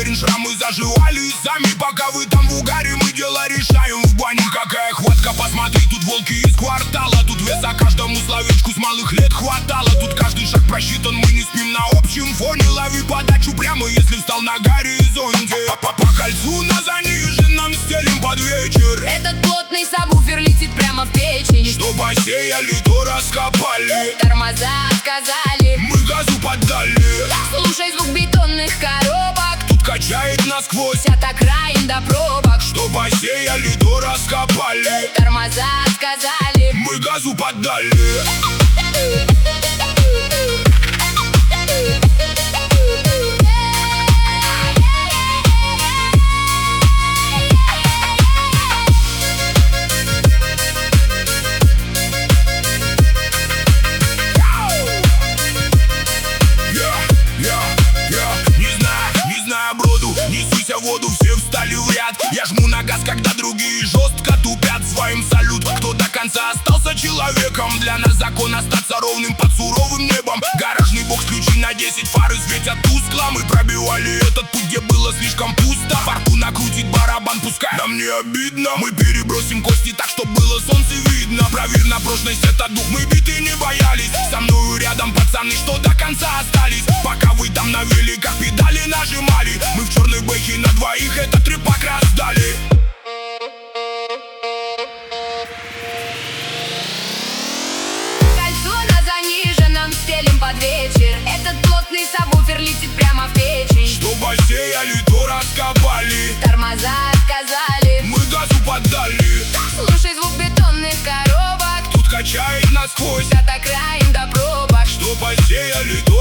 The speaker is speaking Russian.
уверен, шрамы заживали сами. Пока вы там в угаре, мы дело решаем в бане. Какая хватка, посмотри, тут волки из квартала. Тут веса каждому словечку с малых лет хватало. Тут каждый шаг просчитан, мы не спим на общем фоне. Лови подачу прямо, если встал на горизонте. По кольцу на заниженном стелим под вечер. Этот плотный сабвуфер летит прямо в печень. Что посеяли, то раскопали. Тормоза отказали, мы газу поддали. слушай звук бетонных коробок. Тут качает насквозь От окраин до пробок. Что посеяли, то раскопали. Тормоза отказали, мы газу поддали. Воду, все встали в ряд. Я жму на газ, когда другие жестко тупят. Своим салют, кто до конца остался человеком. Для нас закон остаться ровным под суровым небом. Гаражный бокс, ключи на 10, фары светят тускло. Мы пробивали этот путь, где было слишком пусто. Фарку накрутит барабан, пускай нам не обидно. Мы перебросим кости так, чтоб было солнце видно. Проверь на прочность этот дух, мы биты не боялись. Со мною рядом пацаны, что до конца остались. Пока вы там на великах педали нажимали, мы в черной бэхе на двоих этот трепак раздали. Кольцо на заниженном стелим под вечер. Этот плотный сабвуфер летит прямо в печень. Что посеяли, то раскопали. Тормоза отказали, мы газу поддали. слушай звук бетонных коробок. Тут качает насквозь От окраин до пробок. Что посеяли, то